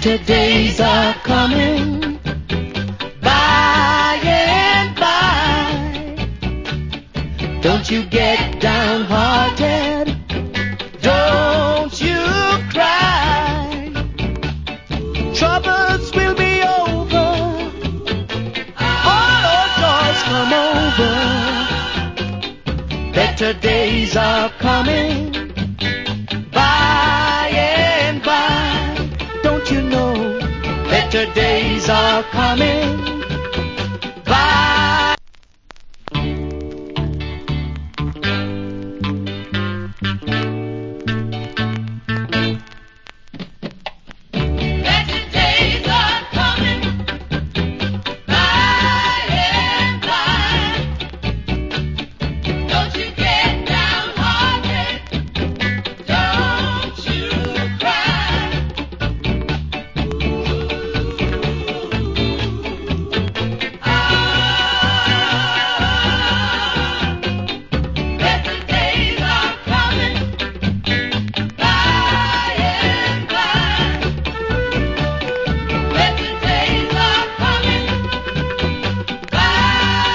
Better days are coming by and by. Don't you get downhearted, don't you cry. Troubles will be over, all our joys come over. Better days are coming by and by. Don't you know better days are coming?